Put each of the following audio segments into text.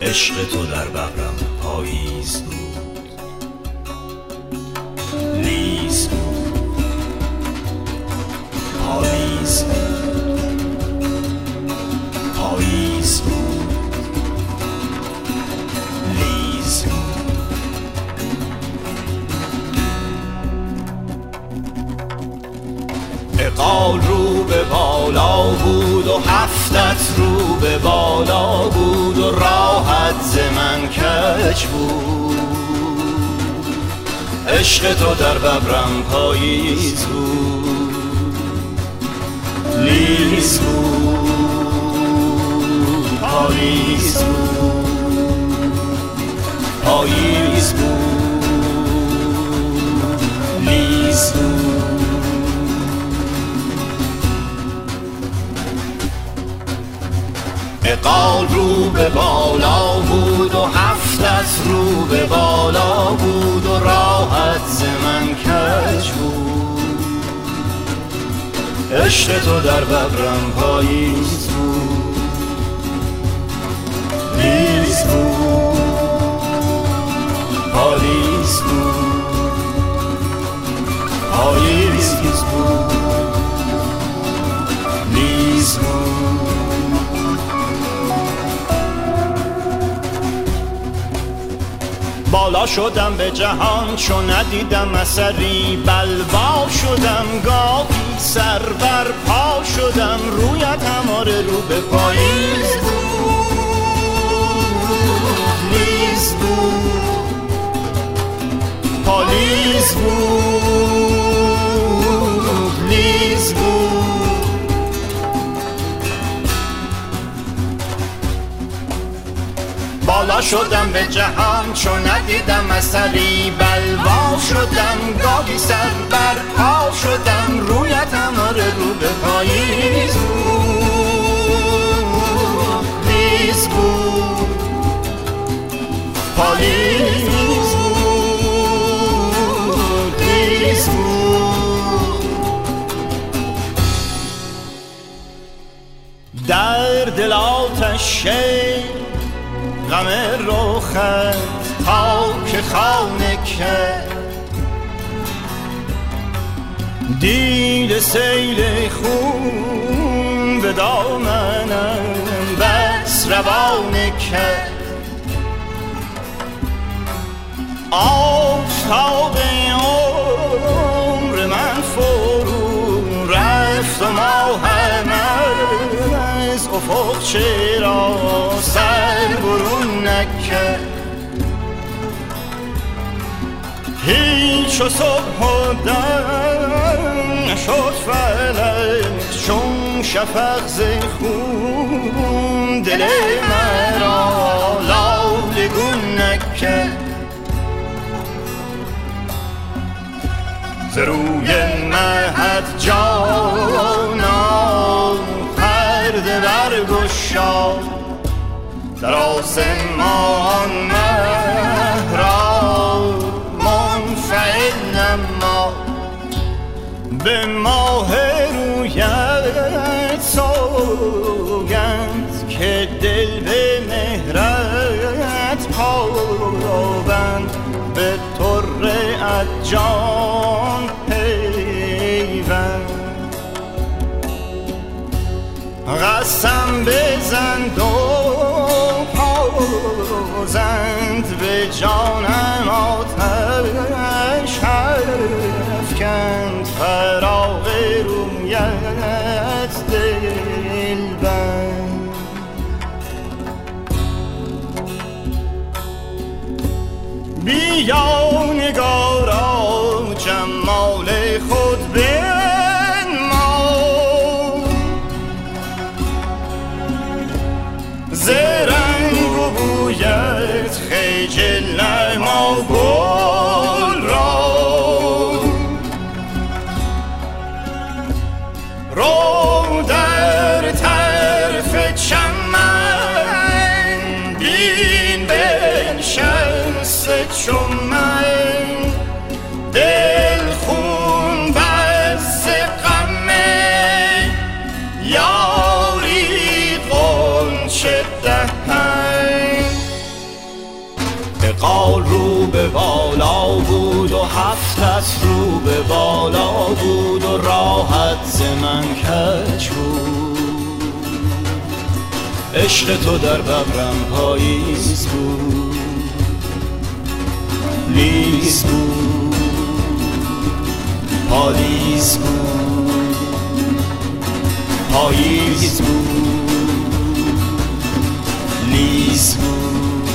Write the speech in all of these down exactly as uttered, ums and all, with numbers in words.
عشق تو در ببرم پاییز بود، لیز بود، پاییز بود، پاییز بود، لیز بود. اقال رو به بالا بود و هفتت رو به بالا بود و راحت ز من کج بود. عشق تو در ببرم پاییز بود، لیز بود، پاییز بود، پاییز بود، لیز بود. اقال رو به بالا بود و هفتت رو به بالا بود و راحت ز من کج بود. عشق تو در ببرم پاییز بود، لیز بود، پاییز بود، پاییز بود، لیز بود. بالا شدم به جهان چون ندیدم اثری، بلوا شدم گاهی سر بر پا شدم، رویت هماره رو به پاییز بود، لیز بود، پاییز بود، لیز بود. بالا شدم به جهان چون ندیدم اثری، بلوا شدم گاهی سر بر پا شدم، رویت هماره رو به پاییز بود، لیز بود، پاییز بود، لیز بود. در دل آتش غم رخت تا که خانه کرد، دید سیل خون به دامنم بس روانه کرد. آفتاب عمر من فرو رفت و ماهم از افق چرا سر برون نکرد. هیچ و صبح و دم نشد فلک چون شفق ز خون، دل مرا لالگون نکرد. ز روی مهد جانا پرده برگشاد، در آسمان مه را منفعل نما، به ماه رویت سوگند که دل به مهرت پابند، به طره جان پیوند. قسم بزند و پازند به جانم آتش افکند، فراق رویت دلبند. بیا نگارا جمال خود بنما، ز رنگ و بویت خجل نما گل را. رو در طرف چمن بین بنشسته چون من، دل خون بس غم یاری غنچه دهن. اقال رو به بالا بود و هفتت رو به بالا بود و راحت ز من کج بود. عشق تو در ببرم پاییز بود، لیز بود، پالیز بود، پاییز بود، لیز بود.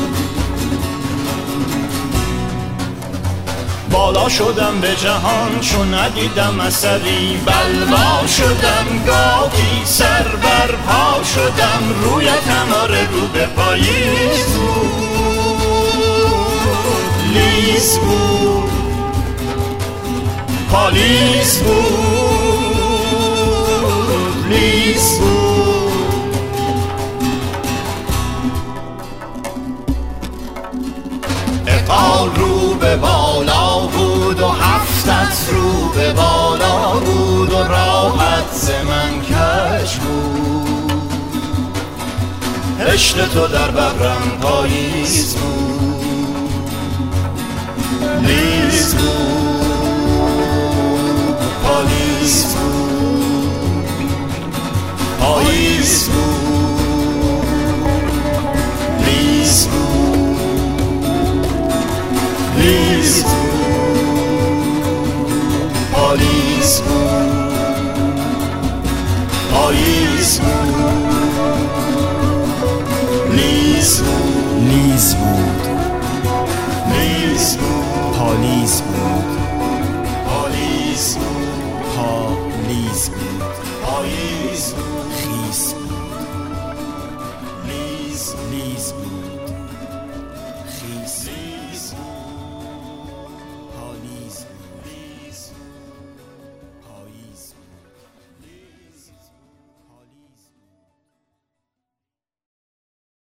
بالا شدم به جهان چون ندیدم اثری، بلوا شدم گاهی سر بر پا شدم، رویتم آره رو به پاییز بود، لیز بود، پالیز بود، لیز بود. اقال رو به بالا بود و هفتت رو به بالا بود و راحت ز من کج بود. عشق تو در ببرم پاییز بود، لیز بود، پالیز بود، پاییز بود، لیز بود، لیز بود، پالیز بود، پاییز بود، لیز بود، لیز بود، لیز بود، پالیز بود، پالیز بود، پالیز بود، پاییز بود، خیس بود.